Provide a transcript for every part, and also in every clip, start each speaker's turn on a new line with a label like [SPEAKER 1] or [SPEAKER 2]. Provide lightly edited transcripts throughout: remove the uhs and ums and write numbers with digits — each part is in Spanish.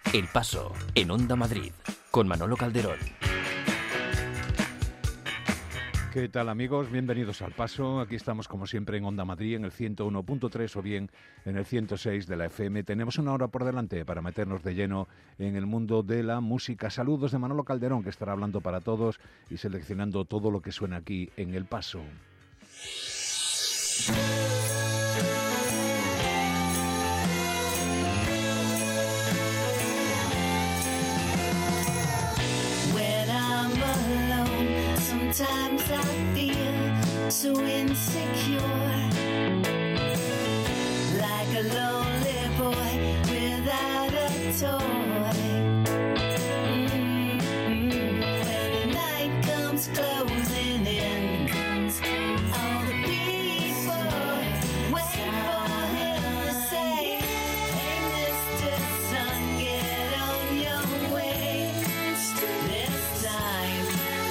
[SPEAKER 1] El Paso, en Onda Madrid, con Manolo Calderón.
[SPEAKER 2] ¿Qué tal, amigos? Bienvenidos al Paso. Aquí estamos como siempre en Onda Madrid, en el 101.3 o bien en el 106 de la FM. Tenemos una hora por delante para meternos de lleno en el mundo de la música. Saludos de Manolo Calderón, que estará hablando para todos y seleccionando todo lo que suena aquí en El Paso.
[SPEAKER 3] Sometimes I feel so insecure, like a lonely boy without a toy. When the night comes closing in, all the people wait for him to say, "Hey, Mr. Sun, get on your way this time.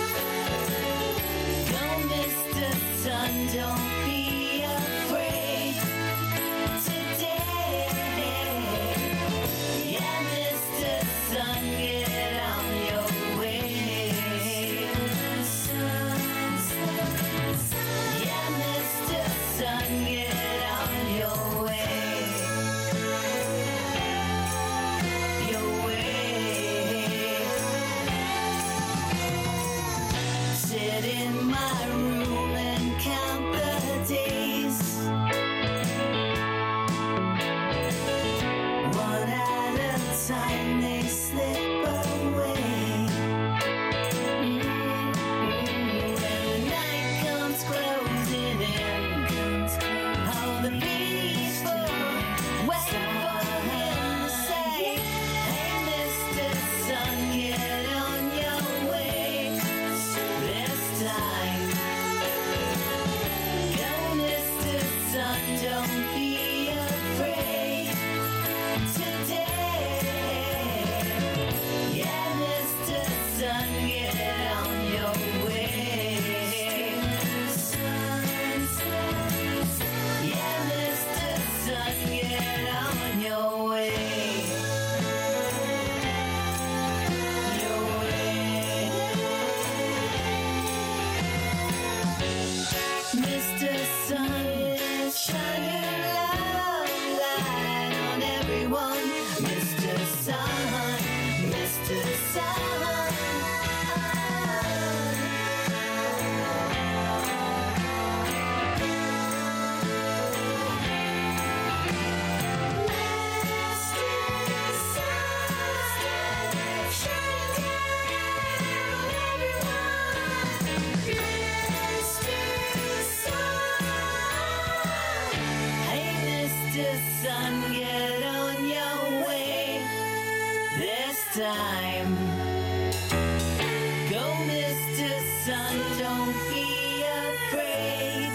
[SPEAKER 3] Sun, don't be afraid today. Yeah, Mr. Sun, get on your way. Yeah, Mr. Sun, get on your way. Your way. Sit in my room and count the days, one at a time they slip away. When the night comes closing in, all the people wait for him to say, "Hey, Mr. Sun, get on your way this time. Sun, don't be afraid today. Yeah, Mr. Sun, get on your way. Yeah, Mr. Sun, get on your way. Your way. Mr. Sun, shine your light on everyone, Mr. Sun, Mr. Sun. Sun, get on your way this time. Go, Mr. Sun, don't be afraid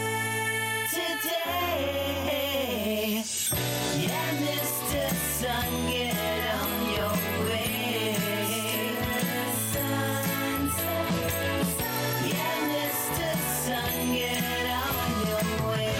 [SPEAKER 3] today. Yeah, Mr. Sun, get on your way. Yeah, Mr. Sun, get on your way.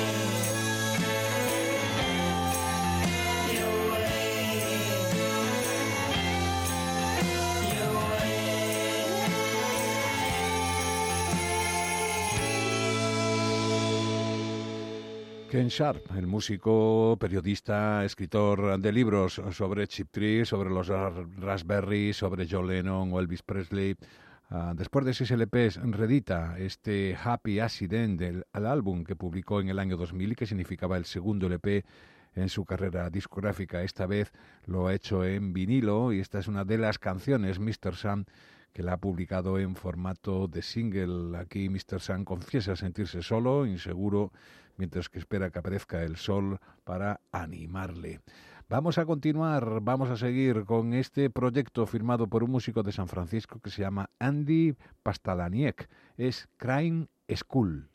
[SPEAKER 2] Ken Sharp, el músico, periodista, escritor de libros sobre Cheap Trick, sobre los Raspberry, sobre John Lennon o Elvis Presley. Después de 6 LPs, reedita este Happy Accident del álbum que publicó en el año 2000 y que significaba el segundo LP en su carrera discográfica. Esta vez lo ha hecho en vinilo y esta es una de las canciones, Mr. Sun, que la ha publicado en formato de single. Aquí Mr. Sun confiesa sentirse solo, inseguro, mientras que espera que aparezca el sol para animarle. Vamos a continuar, vamos a seguir con este proyecto firmado por un músico de San Francisco que se llama Andy Pastalaniec. Es Crime School.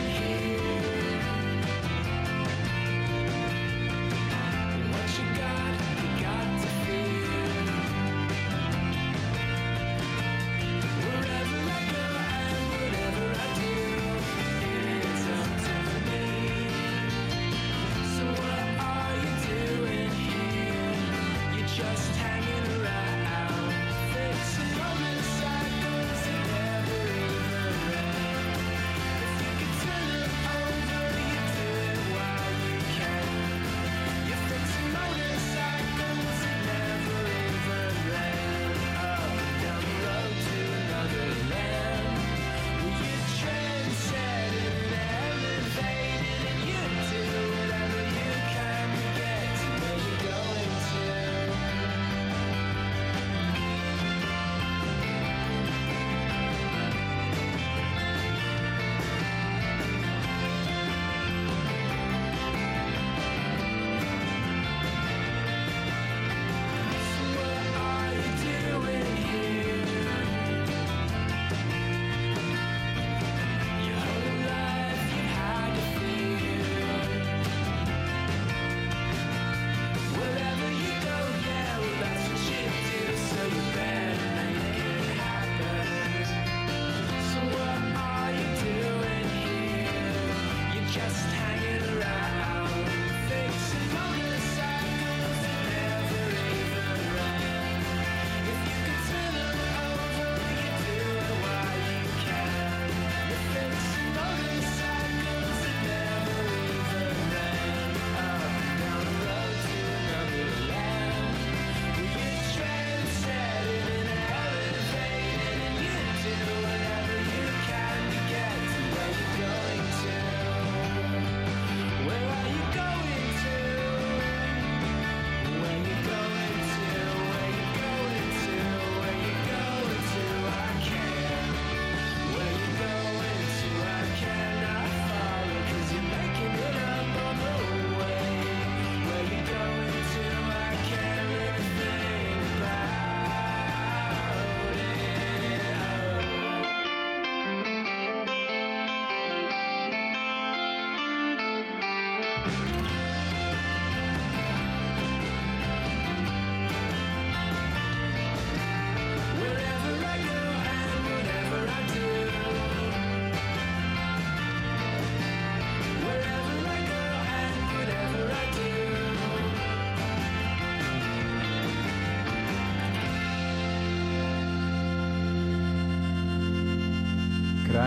[SPEAKER 4] What you got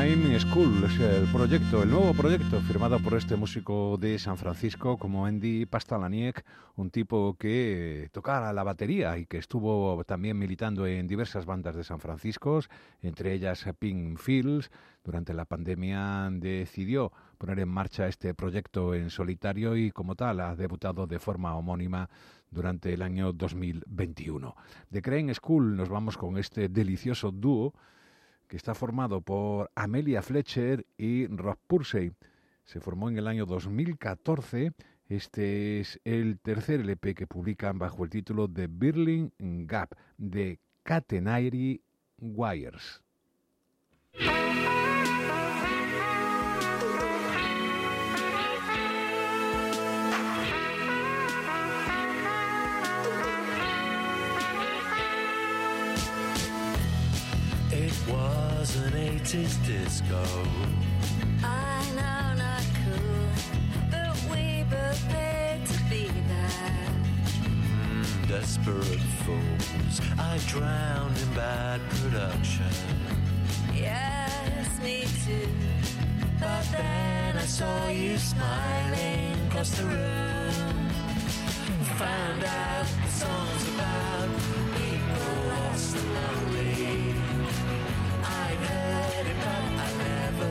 [SPEAKER 2] Crane School es el nuevo proyecto firmado por este músico de San Francisco como Andy Pastalaniec, un tipo que tocara la batería y que estuvo también militando en diversas bandas de San Francisco, entre ellas Pink Fields. Durante la pandemia decidió poner en marcha este proyecto en solitario y como tal ha debutado de forma homónima durante el año 2021. De Crane School nos vamos con este delicioso dúo que está formado por Amelia Fletcher y Rob Pursey. Se formó en el año 2014. Este es el tercer LP que publican bajo el título The Birling Gap, de Catenary Wires.
[SPEAKER 4] It was an 80s disco.
[SPEAKER 3] I know, not cool, but we both paid to be there.
[SPEAKER 4] Desperate fools. I drowned in bad production.
[SPEAKER 3] Yes, me too.
[SPEAKER 4] But then I saw you smiling across the room. Found out the song's about people lost and lonely. I'd heard it, but I never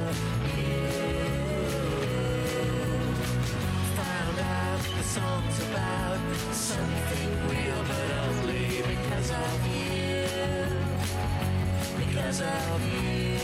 [SPEAKER 4] knew. Found out the song's about something real, but only because of you. Because of you.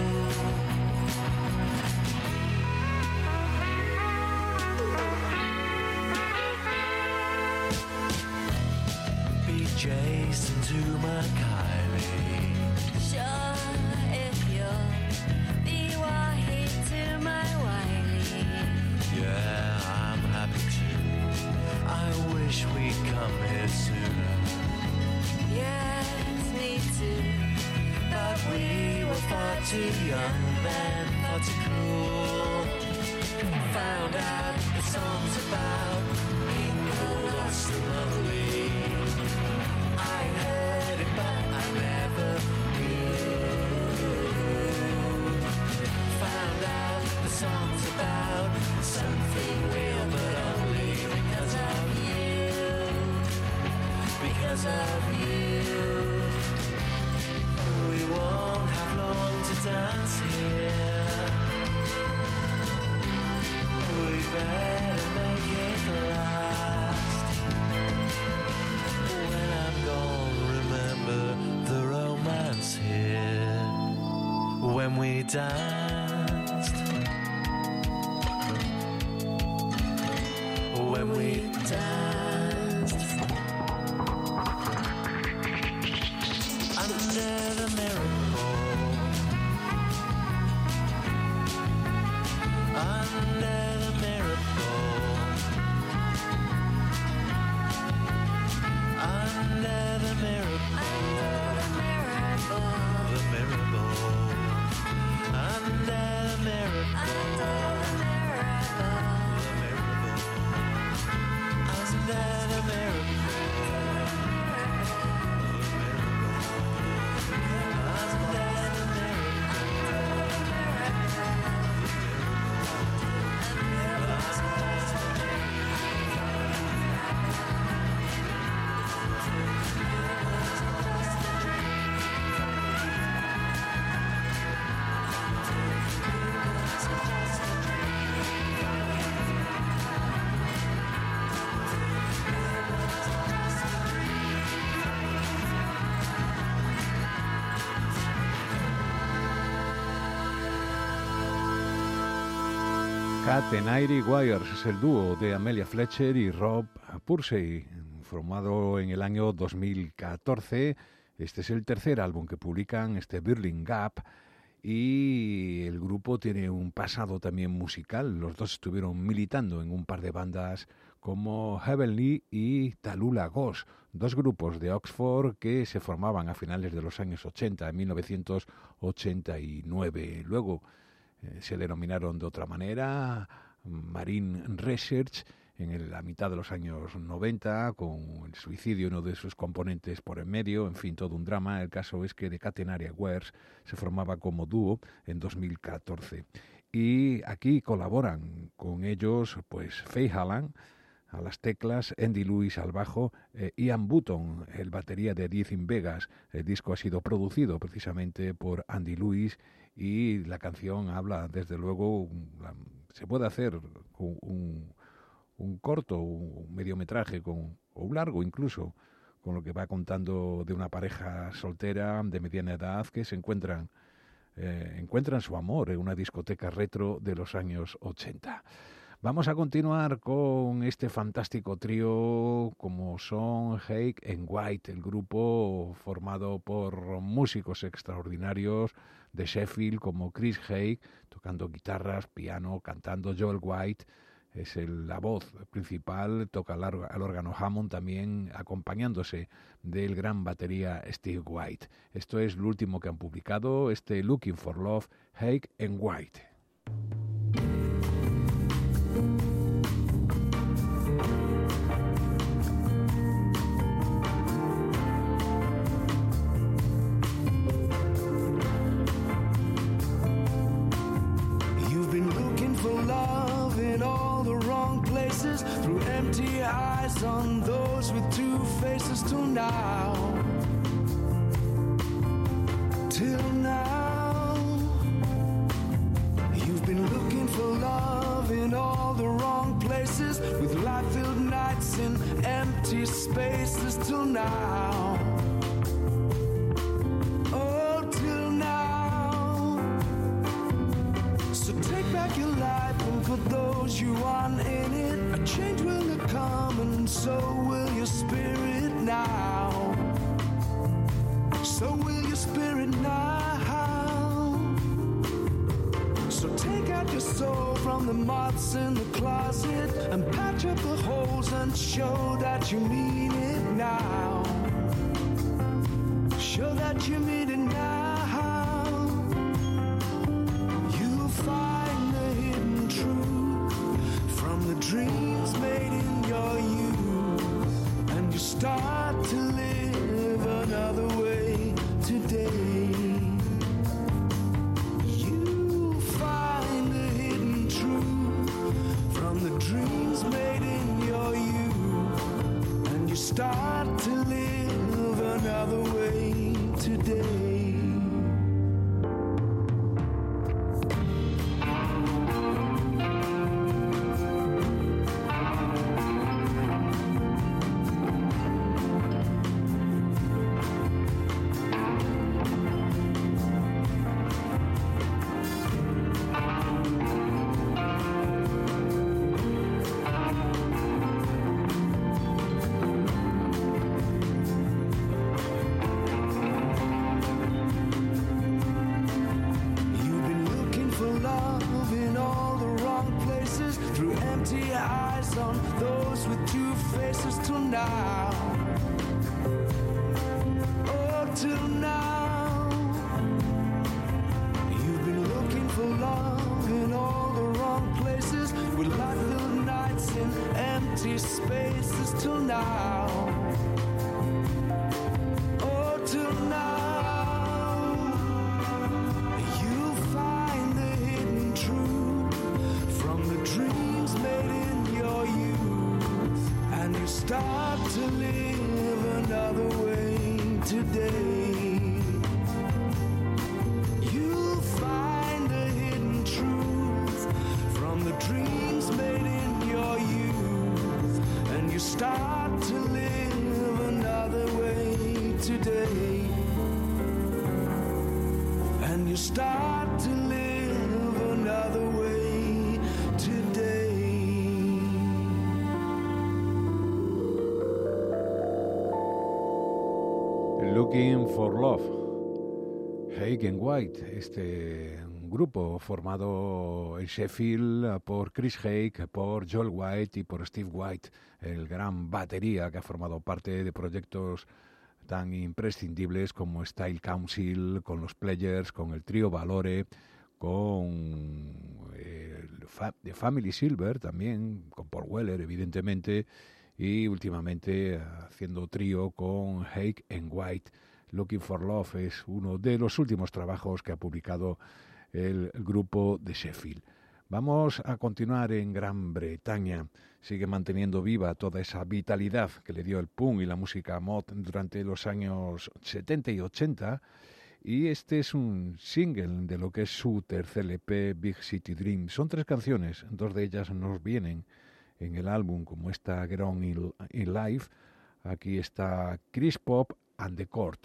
[SPEAKER 4] Jason to my Kylie.
[SPEAKER 3] Sure, if you're BYE to my Wiley.
[SPEAKER 4] Yeah, I'm happy to. I wish we'd come here sooner.
[SPEAKER 3] Yes, me too.
[SPEAKER 4] But we were far too young then, far too cool. Found out the song's about people lost and lonely. I heard it, but I never knew. Found out the song's about something real, but only because of you. Because of you. We won't have long to dance here. We better make it last. When I'm gone, remember the romance here. When we danced. When we danced. Under the miracle. Under the miracle. Under the miracle.
[SPEAKER 3] The miracle.
[SPEAKER 4] The miracle. Under the miracle.
[SPEAKER 3] The miracle.
[SPEAKER 4] The miracle. Under the miracle.
[SPEAKER 2] Catenary Wires es el dúo de Amelia Fletcher y Rob Pursey, formado en el año 2014. Este es el tercer álbum que publican, este Birling Gap, y el grupo tiene un pasado también musical. Los dos estuvieron militando en un par de bandas como Heavenly y Tallulah Ghost, dos grupos de Oxford que se formaban a finales de los años 80, en 1989. Luego se denominaron de otra manera, Marine Research, la mitad de los años 90, con el suicidio de uno de sus componentes por en medio, en fin, todo un drama. El caso es que The Catenary Wares se formaba como dúo en 2014. Y aquí colaboran con ellos pues Faye Hallan a las teclas, Andy Lewis al bajo, Ian Button, el batería de Death in Vegas. El disco ha sido producido precisamente por Andy Lewis y la canción habla, desde luego, se puede hacer un corto, un mediometraje, o un largo incluso, con lo que va contando de una pareja soltera de mediana edad que se encuentran su amor en una discoteca retro de los años 80. Vamos a continuar con este fantástico trío como son Hake and White, el grupo formado por músicos extraordinarios de Sheffield como Chris Hake, tocando guitarras, piano, cantando. Joel White es la voz principal, toca al órgano Hammond, también acompañándose del gran batería Steve White. Esto es lo último que han publicado, Looking for Love, Hake and White.
[SPEAKER 5] Through empty eyes on those with two faces till now. Till now, you've been looking for love in all the wrong places, with light-filled nights in empty spaces till now. Oh, till now. So take back your life and put those you want in it. A change will come and so will your spirit now. So will your spirit now. So take out your soul from the moths in the closet and patch up the holes and show that you mean it now. Show that you mean it now. You'll find the hidden truth from the dreams made in your youth, and you start to live another way today. You find the hidden truth from the dreams made in your youth, and you start to live another way today.
[SPEAKER 2] Looking for Love, Hake and White, este grupo formado en Sheffield por Chris Hake, por Joel White y por Steve White, el gran batería que ha formado parte de proyectos tan imprescindibles como Style Council, con los Players, con el trío Valore, con de Family Silver también, con Paul Weller, evidentemente, y últimamente haciendo trío con Hake and White. Looking for Love es uno de los últimos trabajos que ha publicado el grupo de Sheffield. Vamos a continuar en Gran Bretaña. Sigue manteniendo viva toda esa vitalidad que le dio el punk y la música mod durante los años 70 y 80. Y este es un single de lo que es su tercer LP, Big City Dream. Son 3 canciones, 2 de ellas nos vienen en el álbum, como esta Get On in Life. Aquí está Chris Pop and the Court.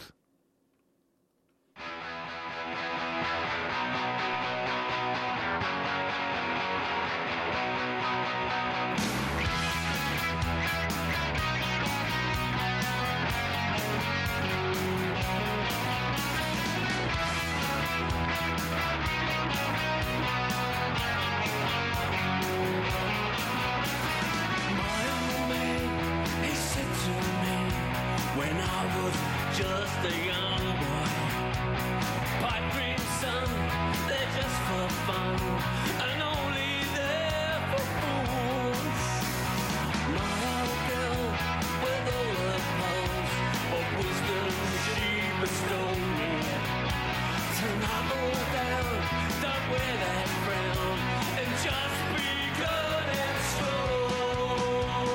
[SPEAKER 4] Just a young boy, pipe dream son, they're just for fun, and only there for fools. My old girl, with all her pearls of wisdom she bestowed me, tonight all down, don't wear that frown, and just be good and strong.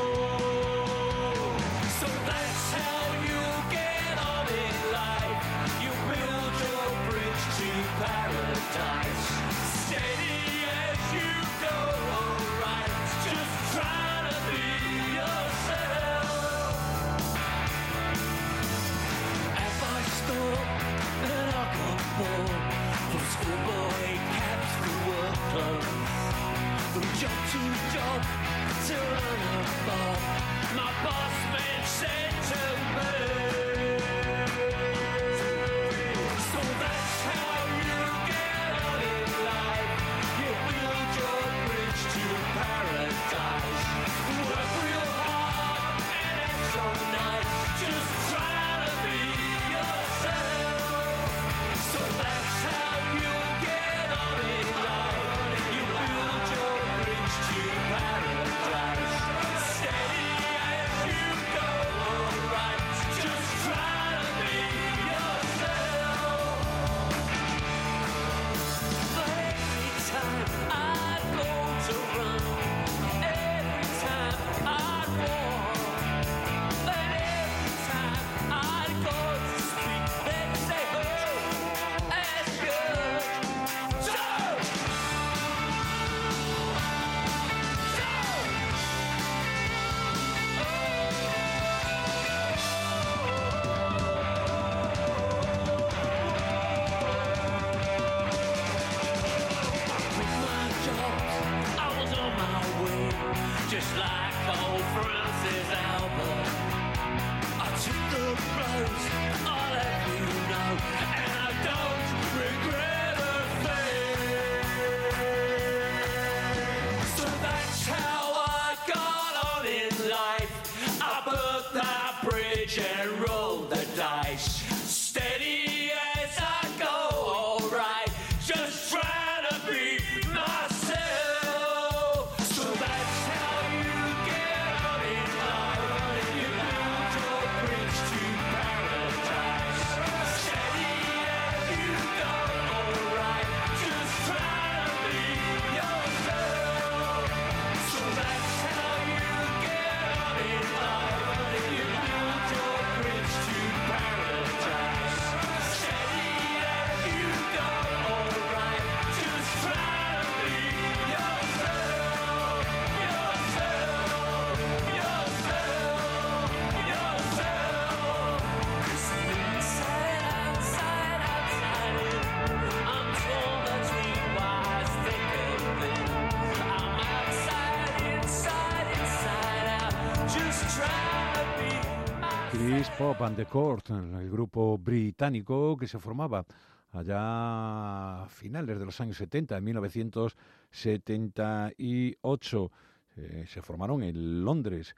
[SPEAKER 4] So that's how you get on in life. You build your bridge to paradise. Steady as you go, alright. Just try to be yourself. If I stop, then I got bored. From schoolboy caps to work clothes. From job to job, to run a bar. My boss man said to me, so that's how you get on in life. You build your bridge to paradise. Work real hard and it's so nice. Just try to be yourself. So that's how you get on in life. You build your bridge to paradise. Steady as you go, alright. Just try to be yourself. But every time I go to run, every time I walk, but every time I go to speak, they say, oh, that's good. So, with my job, I was on my way, just like old Francis Albert. I took the blows, I'll let you know, and I don't regret a thing. So that's how I got on in life. I burnt that bridge and rolled the dice. Steady as I go, alright. Just trying to be myself. So that's how you get on in life. You build your bridge to paradise. Steady as you go, alright. Just trying to be yourself. So that's how you get on in life. You build your bridge to paradise. Steady as you go, alright. Just try to be yourself, yourself, yourself, yourself. 'Cause inside, outside, outside in, I'm torn between wise, thick and thin. I'm outside, inside, inside out. Just try to be myself.
[SPEAKER 2] Chris Pop and the Court, el grupo británico que se formaba allá a finales de los años 70, en 1978. Se formaron en Londres.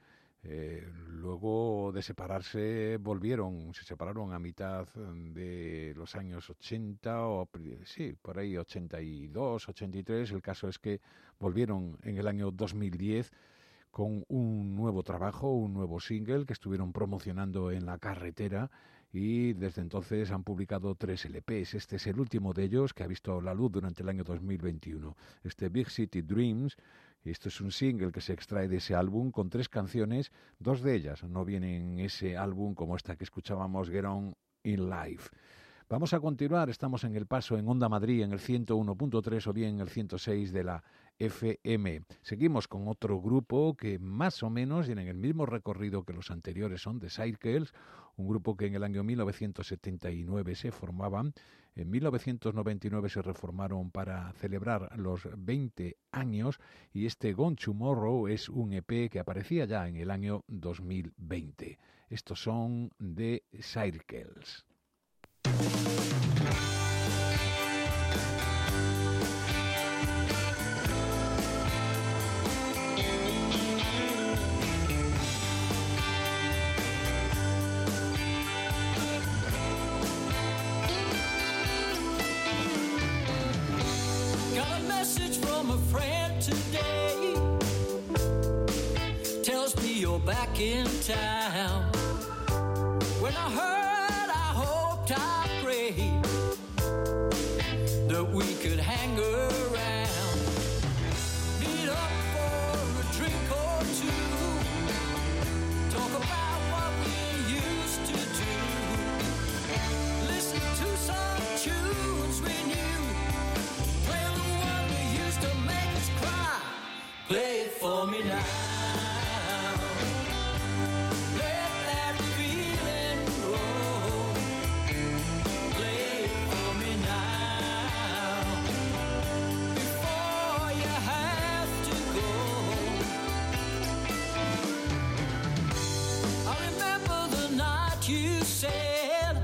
[SPEAKER 2] Luego de separarse se separaron a mitad de los años 80, sí, por ahí 82, 83. El caso es que volvieron en el año 2010 con un nuevo trabajo, un nuevo single que estuvieron promocionando en la carretera, y desde entonces han publicado 3 LPs. Este es el último de ellos, que ha visto la luz durante el año 2021. Este Big City Dreams. Esto es un single que se extrae de ese álbum con 3 canciones. 2 de ellas no vienen en ese álbum, como esta que escuchábamos, Get On In Life. Vamos a continuar, estamos en El Paso, en Onda Madrid, en el 101.3 o bien en el 106 de la FM. Seguimos con otro grupo que más o menos tienen el mismo recorrido que los anteriores, son The Circles, un grupo que en el año 1979 se formaban. En 1999 se reformaron para celebrar los 20 años, y este Gone Tomorrow es un EP que aparecía ya en el año 2020. Estos son The Circles.
[SPEAKER 4] Got a message from a friend today. Tells me you're back in town. When I heard, I hoped, I prayed that we could hang around. Meet up for a drink or two. Talk about what we used to do. Listen to some tunes we knew. Play the one that used to make us cry. Play it for me now. Let that feeling grow. Play it for me now. Before you have to go. I remember the night you said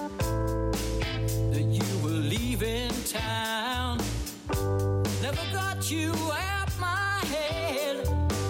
[SPEAKER 4] that you were leaving town. Never got you out my head.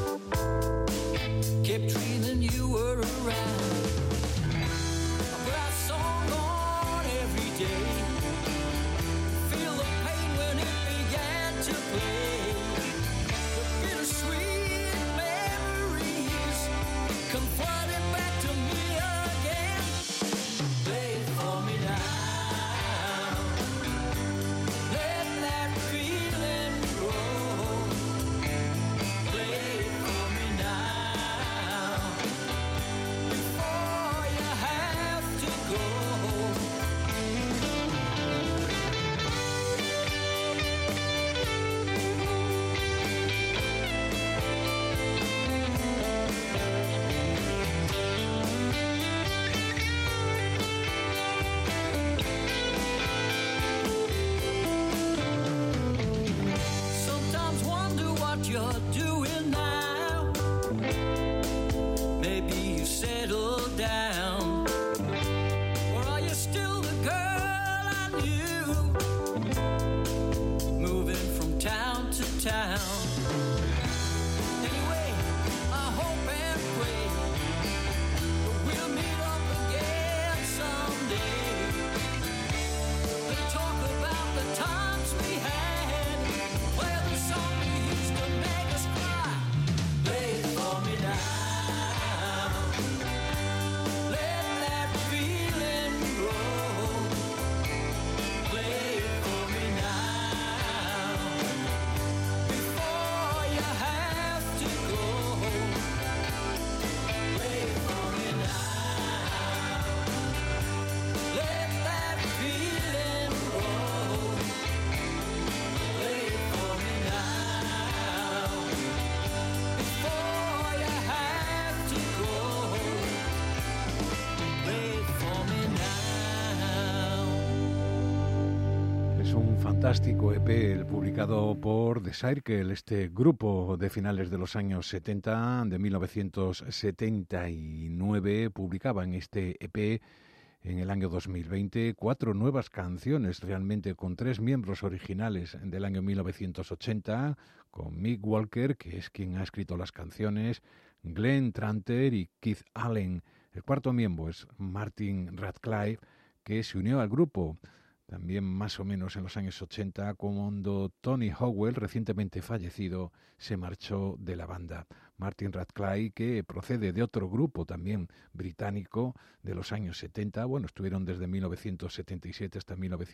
[SPEAKER 4] Kept dreaming you were around. I put our song on every day. Feel the pain when it began to play. The bittersweet memories come flooding back to me again. Play it for me now. Let that feeling grow. Play it for me now. Before you have to go. Sometimes wonder what you're doing now. Maybe you settled down. Or are you still the girl I knew? Moving from town to town. Anyway, I hope and pray that we'll meet up again someday. Let's talk about the times we had. Play the song we used to make us cry. Play it for me now. Let that feeling grow. Play it for me now. Before you have to go. Play it for me now. Let that feeling grow. Play it for me now. Before you have to go. Play it for me now.
[SPEAKER 2] Es un fantástico EP, el publicado por The Circle, este grupo de finales de los años 70, de 1979, publicaba en este EP en el año 2020 4 nuevas canciones, realmente con 3 miembros originales del año 1980, con Mick Walker, que es quien ha escrito las canciones, Glenn Tranter y Keith Allen. El cuarto miembro es Martin Radcliffe, que se unió al grupo también más o menos en los años 80, cuando Tony Howell, recientemente fallecido, se marchó de la banda. Martin Radcliffe, que procede de otro grupo también británico de los años 70, bueno, estuvieron desde 1977 hasta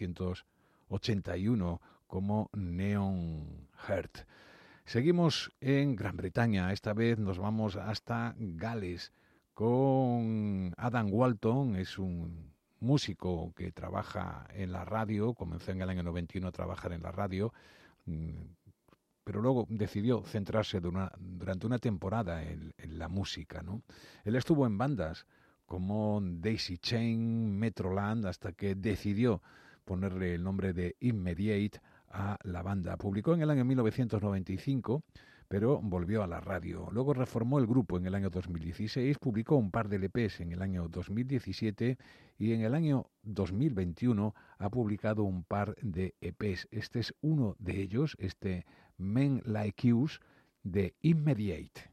[SPEAKER 2] 1981 como Neon Heart. Seguimos en Gran Bretaña, esta vez nos vamos hasta Gales con Adam Walton. Es un músico que trabaja en la radio, comenzó en el año 91 a trabajar en la radio, pero luego decidió centrarse durante una temporada en la música, ¿no? Él estuvo en bandas como Daisy Chain, Metroland, hasta que decidió ponerle el nombre de Immediate a la banda. Publicó en el año 1995, pero volvió a la radio. Luego reformó el grupo en el año 2016, publicó un par de LPs en el año 2017 y en el año 2021 ha publicado un par de EPs. Este es uno de ellos, este Men Like Yous de Immediate.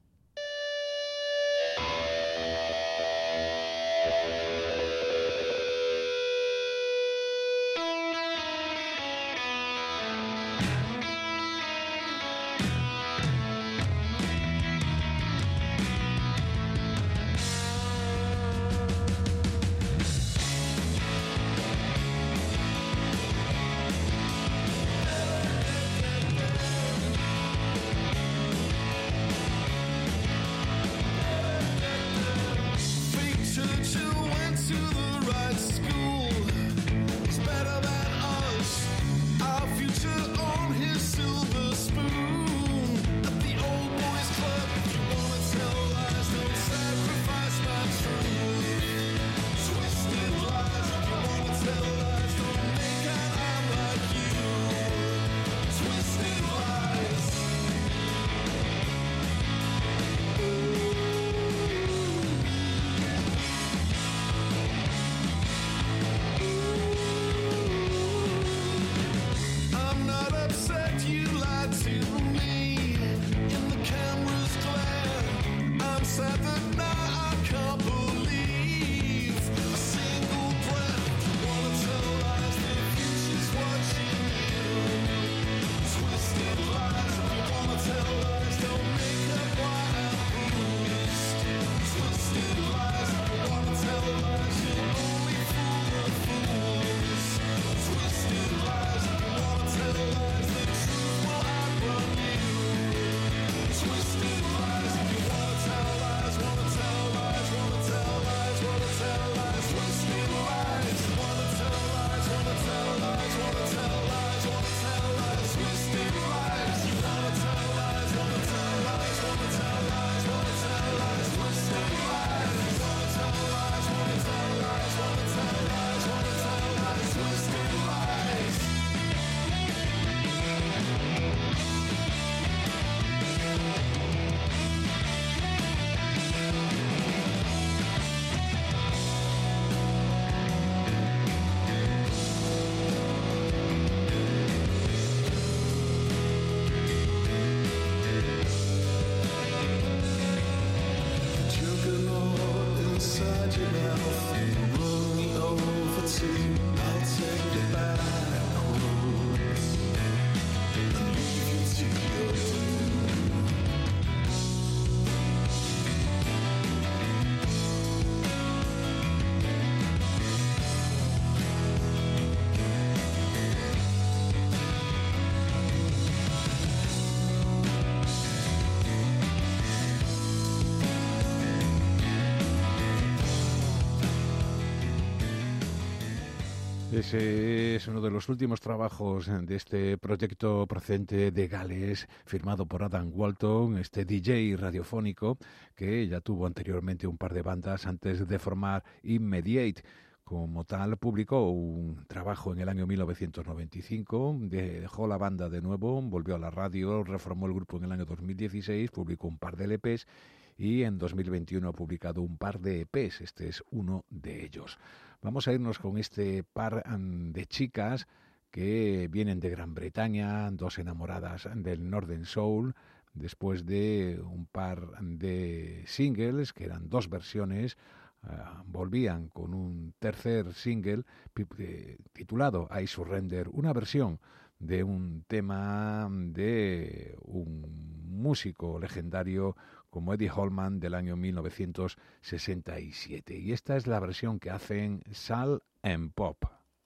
[SPEAKER 2] Ese es uno de los últimos trabajos de este proyecto procedente de Gales, firmado por Adam Walton, este DJ radiofónico que ya tuvo anteriormente un par de bandas antes de formar Immediate. Como tal, publicó un trabajo en el año 1995, dejó la banda de nuevo, volvió a la radio, reformó el grupo en el año 2016, publicó un par de LPs y en 2021 ha publicado un par de EPs. Este es uno de ellos. Vamos a irnos con este par de chicas que vienen de Gran Bretaña, dos enamoradas del Northern Soul, después de un par de singles, que eran 2 versiones, volvían con un tercer single titulado I Surrender, una versión de un tema de un músico legendario como Eddie Holman del año 1967. Y esta es la versión que hacen Sal and Pop.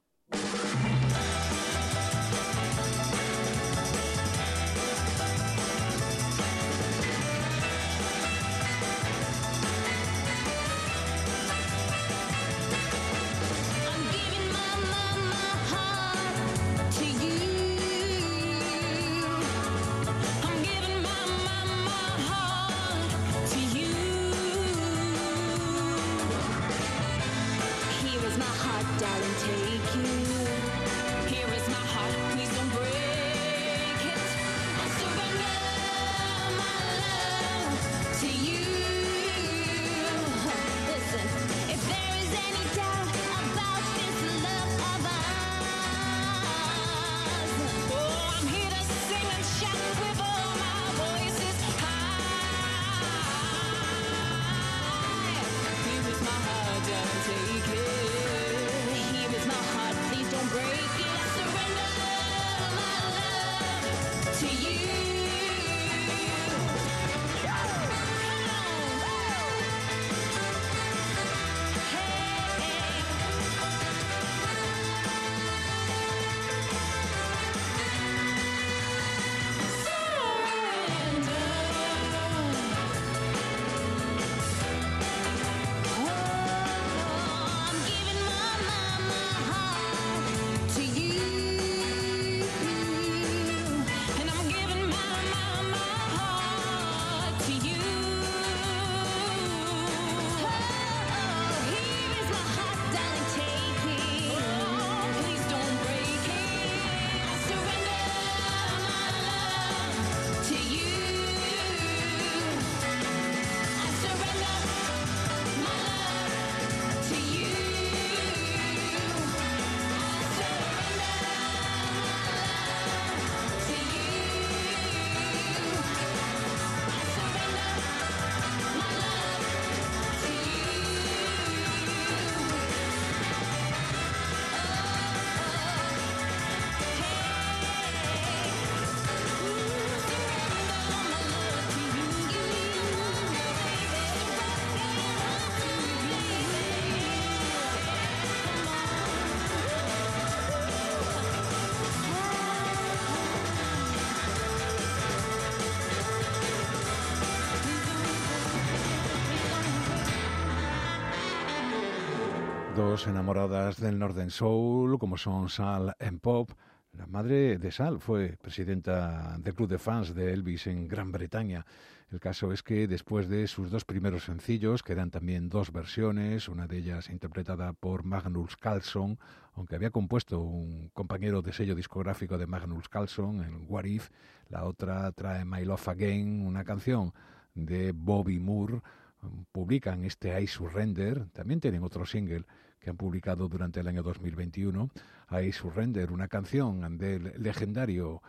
[SPEAKER 2] Dos enamoradas del Northern Soul, como son Sal and Pop. La madre de Sal fue presidenta del club de fans de Elvis en Gran Bretaña. El caso es que después de sus 2 primeros sencillos, que eran también 2 versiones, una de ellas interpretada por Magnus Carlsson, aunque había compuesto un compañero de sello discográfico de Magnus Carlsson, en What If, la otra trae My Love Again, una canción de Bobby Moore. Publican este I Surrender, también tienen otro single que han publicado durante el año 2021, I Surrender, una canción del legendario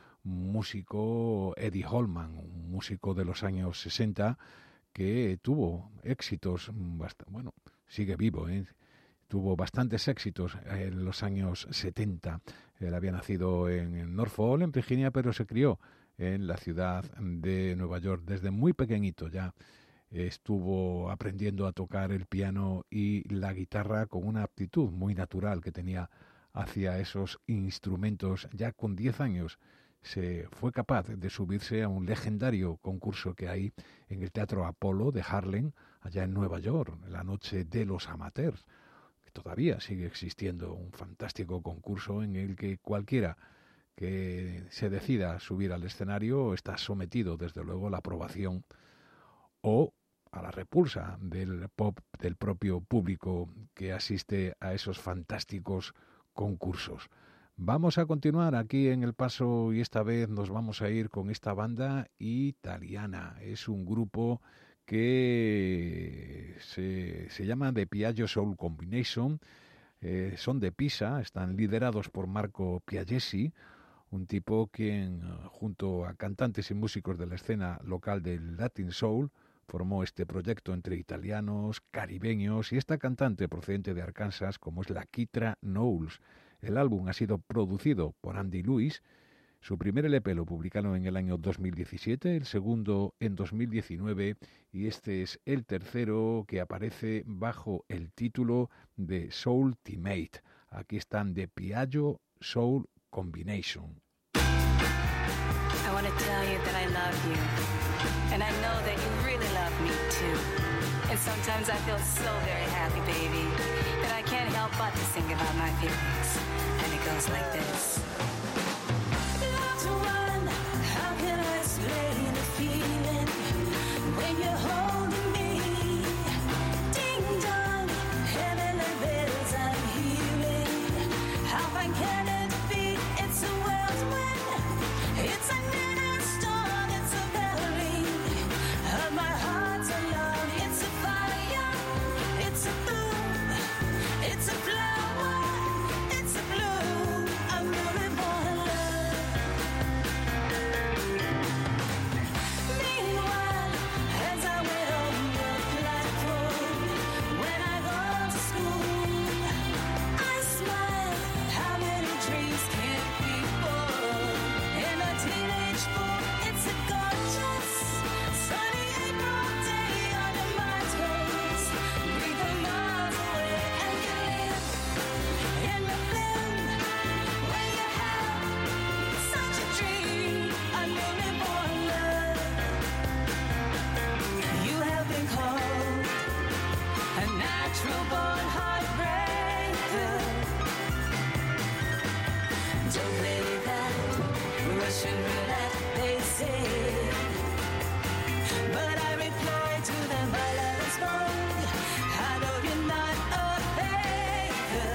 [SPEAKER 2] músico Eddie Holman, un músico de los años 60 que tuvo éxitos, bueno, sigue vivo, tuvo bastantes éxitos en los años 70. Él había nacido en Norfolk, en Virginia, pero se crió en la ciudad de Nueva York desde muy pequeñito ya. Estuvo aprendiendo a tocar el piano y la guitarra con una aptitud muy natural que tenía hacia esos instrumentos. Ya con 10 años se fue capaz de subirse a un legendario concurso que hay en el Teatro Apollo de Harlem, allá en Nueva York, la Noche de los Amateurs, que todavía sigue existiendo, un fantástico concurso en el que cualquiera que se decida subir al escenario está sometido, desde luego, a la aprobación o a la repulsa del propio público que asiste a esos fantásticos concursos. Vamos a continuar aquí en El Paso y esta vez nos vamos a ir con esta banda italiana. Es un grupo que se llama The Piaggio Soul Combination. Son de Pisa, están liderados por Marco Piaggesi, un tipo quien, junto a cantantes y músicos de la escena local del Latin Soul, formó este proyecto entre italianos, caribeños y esta cantante procedente de Arkansas como es la Kitra Knowles. El álbum ha sido producido por Andy Lewis. Su primer LP lo publicaron en el año 2017, el segundo en 2019 y este es el tercero que aparece bajo el título de Soul Teammate. Aquí están The Piaggio Soul Combination.
[SPEAKER 6] I want to tell you that I love you, and I know that you really love me too. And sometimes I feel so very happy, baby, that I can't help but to sing about my feelings. And it goes like this. Loved one, how can I explain the feeling when you're holding me? Ding dong, heavenly bells I'm hearing. How fine can it be? It's a whirlwind. It's a minute storm, it's a belly of my heart's alone. It's a fire, it's a boom, it's a flower, it's a bloom. I'm really born love. Meanwhile, as I wait on the platform, when I go to school, I smile. How many dreams can be born in a teenage pool? It's a gorgeous sunny April day under my toes. Breathe the miles away and you live in the film when you have such a dream. A newly born love. You have been called a natural born heartbreaker. Don't play that Russian roulette, they say. But I reply to them by love is bold. I know you're not a faker.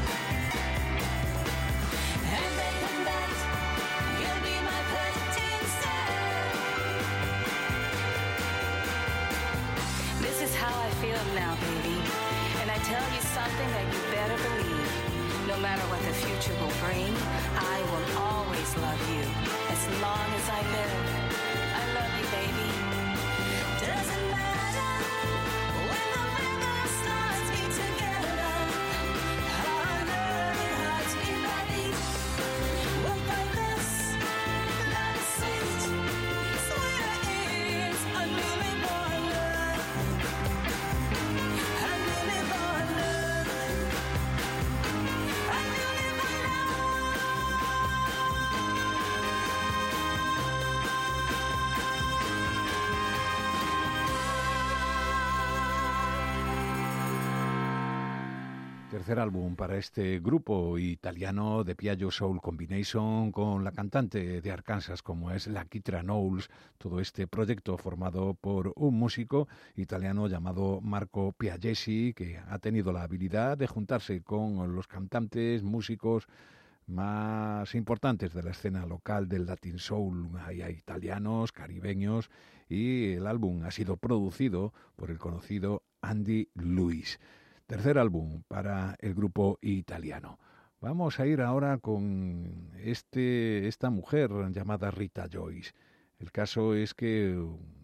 [SPEAKER 6] And they come back, you'll be my pet instead. This is how I feel now, baby. And I tell you something that you better believe. No matter what the future will bring, I will always love you as long as I live. I love you, baby. Doesn't matter when the weather stars me together. Our loving hearts beat by beat. We'll find this love is sweet, sweeter is a newly born love. A newly born love. A newly born
[SPEAKER 2] Tercer álbum para este grupo italiano de Piaggio Soul Combination con la cantante de Arkansas como es la Kitra Knowles. Todo este proyecto formado por un músico italiano llamado Marco Piaggesi que ha tenido la habilidad de juntarse con los cantantes, músicos más importantes de la escena local del Latin Soul. Hay italianos, caribeños y el álbum ha sido producido por el conocido Andy Lewis. Tercer álbum para el grupo italiano. Vamos a ir ahora con esta mujer llamada Rita Joyce. El caso es que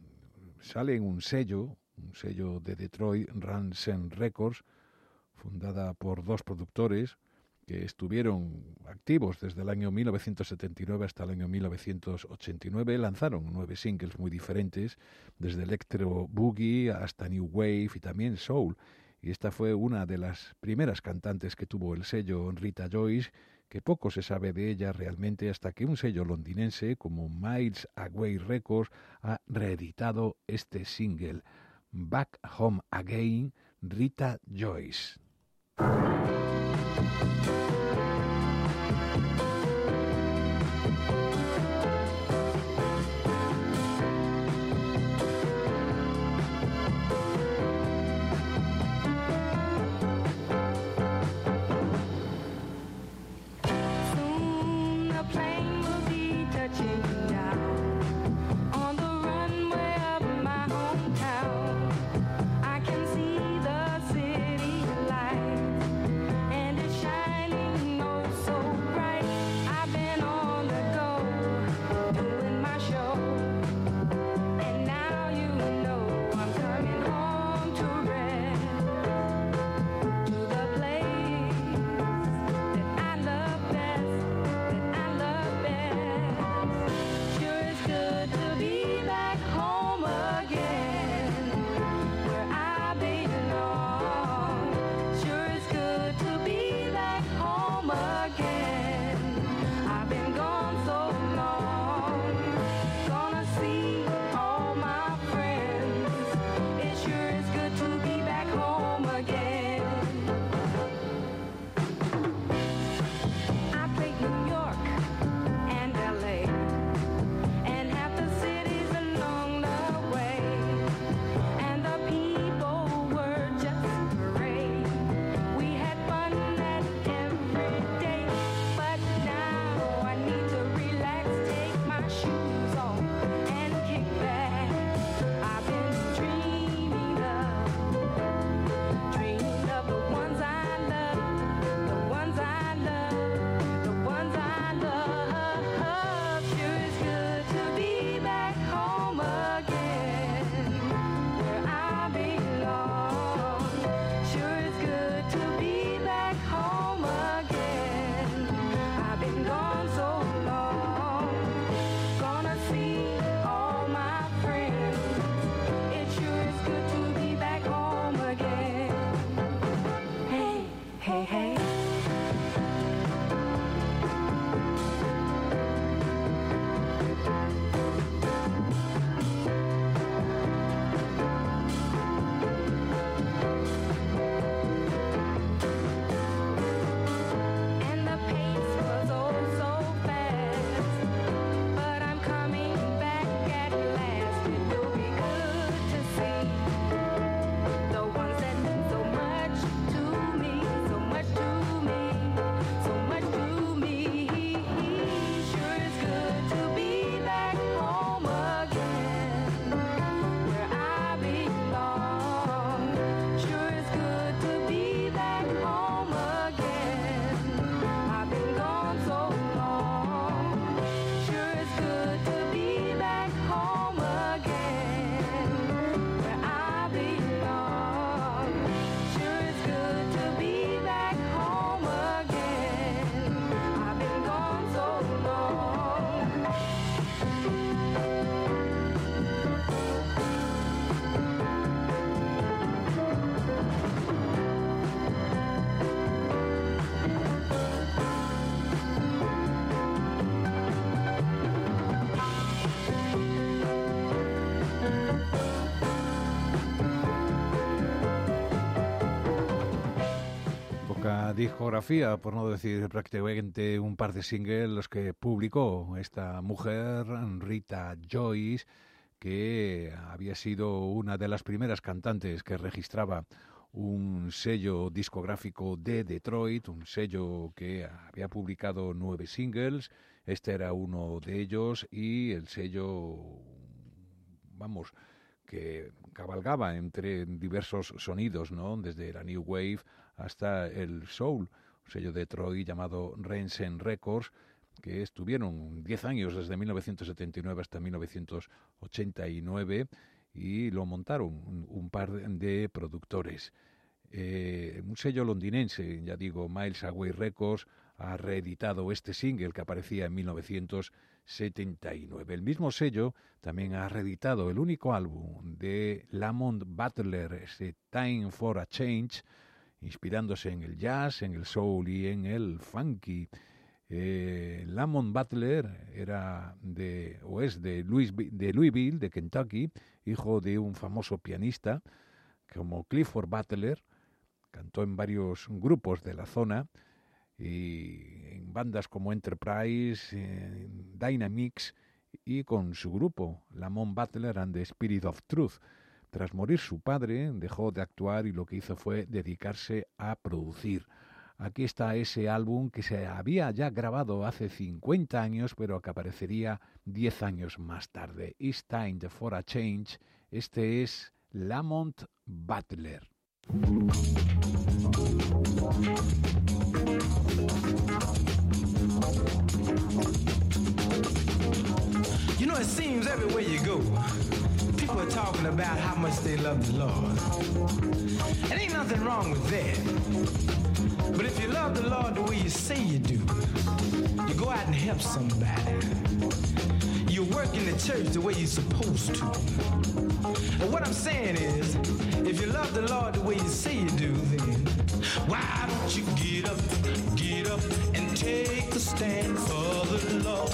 [SPEAKER 2] sale en un sello de Detroit, Ransom Records, fundada por dos productores que estuvieron activos desde el año 1979 hasta el año 1989. Lanzaron 9 singles muy diferentes, desde Electro Boogie hasta New Wave y también Soul. Y esta fue una de las primeras cantantes que tuvo el sello Rita Joyce, que poco se sabe de ella realmente hasta que un sello londinense como Miles Away Records ha reeditado este single, Back Home Again, Rita Joyce.
[SPEAKER 7] And it's shining oh so bright. I've been on the
[SPEAKER 2] discografía, por no decir prácticamente un par de singles los que publicó esta mujer, Rita Joyce, que había sido una de las primeras cantantes que registraba un sello discográfico de Detroit, un sello que había publicado 9 singles. Este era uno de ellos, y el sello, vamos, que cabalgaba entre diversos sonidos, ¿no? Desde la New Wave hasta el Soul, un sello de Detroit llamado Rensen Records, que estuvieron 10 años, desde 1979 hasta 1989, y lo montaron un par de productores. Un sello londinense, ya digo, Miles Away Records, ha reeditado este single que aparecía en 1979. El mismo sello también ha reeditado el único álbum de Lamont Butler, ese Time for a Change, inspirándose en el jazz, en el soul y en el funky. Lamont Butler es de Louisville, de Kentucky, hijo de un famoso pianista como Clifford Butler. Cantó en varios grupos de la zona y en bandas como Enterprise, Dynamics, y con su grupo Lamont Butler and the Spirit of Truth. Tras morir su padre, dejó de actuar y lo que hizo fue dedicarse a producir. Aquí está ese álbum que se había ya grabado hace 50 años, pero que aparecería 10 años más tarde. It's Time for a Change. Este es Lamont Butler.
[SPEAKER 7] You know, it seems everywhere you go, people are talking about how much they love the Lord. And ain't nothing wrong with that. But if you love the Lord the way you say you do, you go out and help somebody. You work in the church the way you're supposed to. But what I'm saying is, if you love the Lord the way you say you do, then why don't you get up and take a stand for the Lord?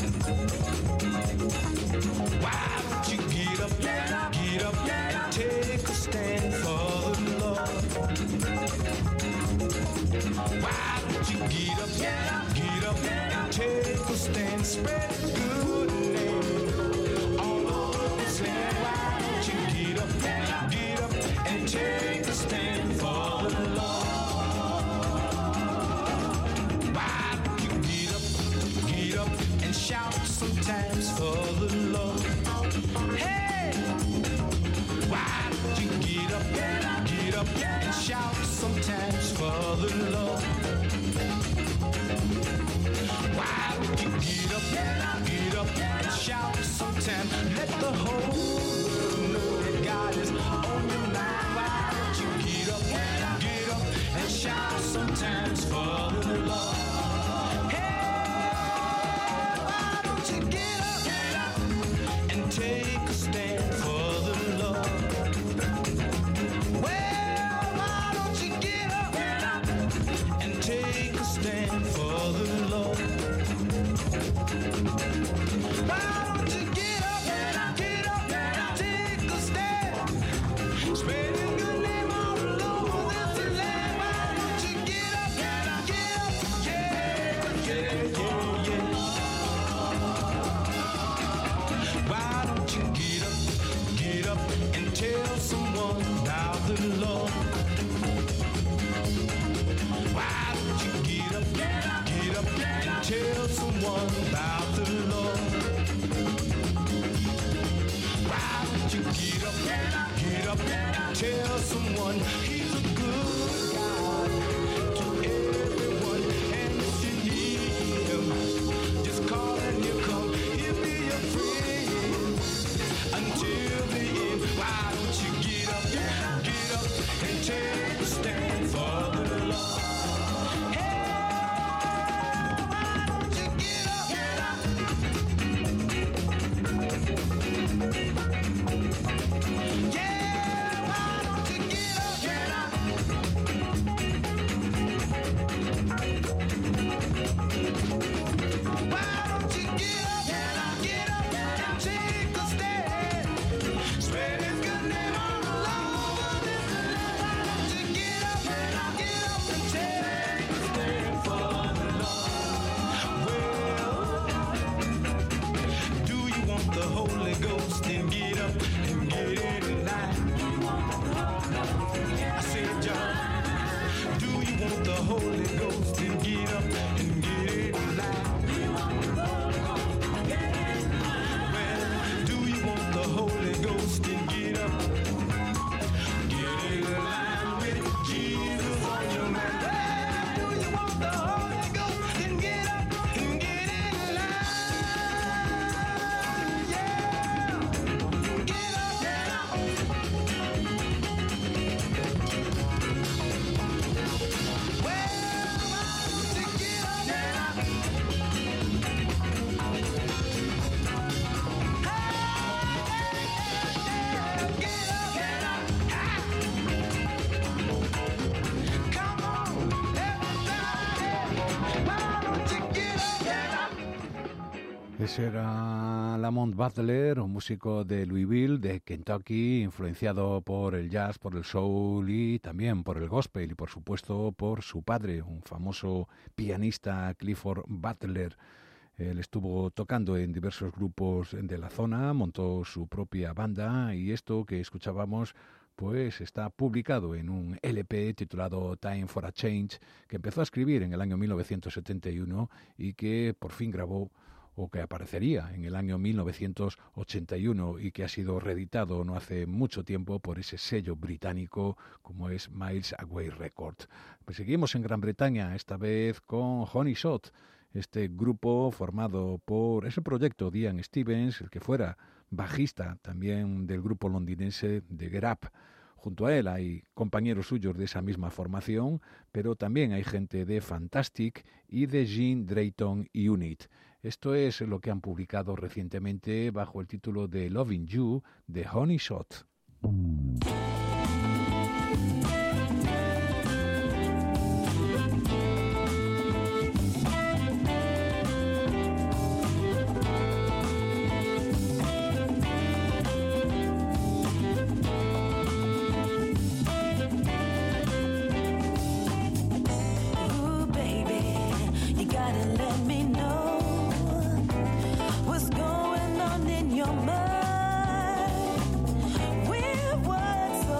[SPEAKER 7] Why don't you get up and take a stand for the Lord? Why don't you get up and take a stand, spread the good name all over this land? Why don't you get up and take a stand for the Lord? Why don't you get up and shout sometimes for the Lord? Hey, why don't you get up and shout sometimes for the Lord? Why don't you get up and shout sometimes? Let the whole world know that God is on your mind. Why don't you get up and shout sometimes for the Lord? Take a stand for the Lord. Well, why don't you get up and take a stand for the Lord? Why don't you get up and take a stand? Spread your good name all over this land. Why don't you get up, yeah. Why don't you get up and tell someone about the Lord? Why don't you get up and tell someone about the Lord? Why don't you get up and tell someone He's a good God to everyone, and if you need Him, just call and He'll come. He'll be your friend until the end. Why don't you get up and take a stand for the Lord? Hey, why don't you get up? Yeah, why don't you get up
[SPEAKER 2] Ese era Lamont Butler, un músico de Louisville, de Kentucky, influenciado por el jazz, por el soul y también por el gospel y por supuesto por su padre, un famoso pianista, Clifford Butler. Él estuvo tocando en diversos grupos de la zona, montó su propia banda y esto que escuchábamos pues está publicado en un LP titulado Time for a Change, que empezó a escribir en el año 1971 y que por fin grabó, o que aparecería en el año 1981 y que ha sido reeditado no hace mucho tiempo por ese sello británico como es Miles Away Records. Pues seguimos en Gran Bretaña, esta vez con Honey Shot, este grupo formado por ese proyecto de Ian Stevens, el que fuera bajista también del grupo londinense de Get Up. Junto a él hay compañeros suyos de esa misma formación, pero también hay gente de Fantastic y de Gene Drayton Unit. Esto es lo que han publicado recientemente bajo el título de Loving You de Honey Shot.
[SPEAKER 8] Your mind, we're words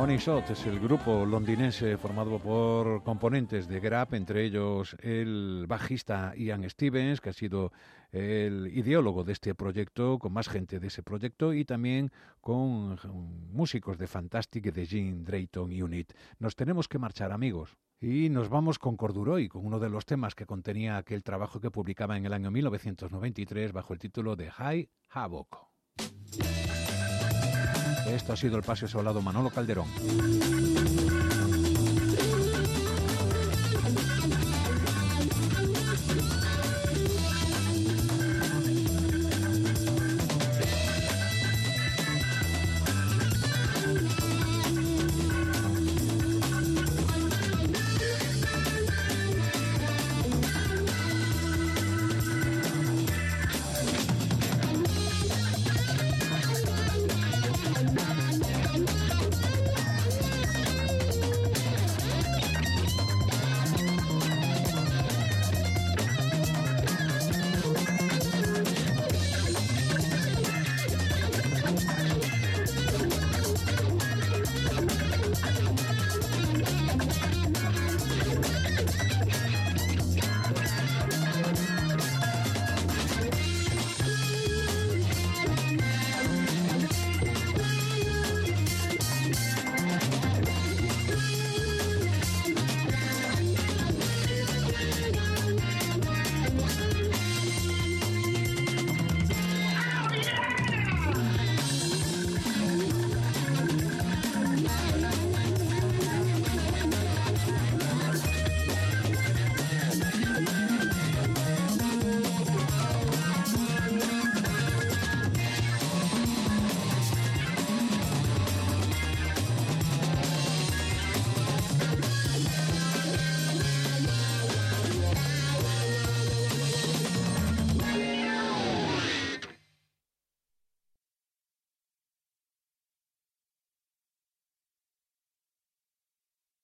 [SPEAKER 2] Onisot es el grupo londinense formado por componentes de Grab, entre ellos el bajista Ian Stevens, que ha sido el ideólogo de este proyecto, con más gente de ese proyecto, y también con músicos de Fantastic y de Jim Drayton Unit. Nos tenemos que marchar, amigos. Y nos vamos con Corduroy, con uno de los temas que contenía aquel trabajo que publicaba en el año 1993 bajo el título de High Havoc. Esto ha sido el Paseo Sobrado Manolo Calderón.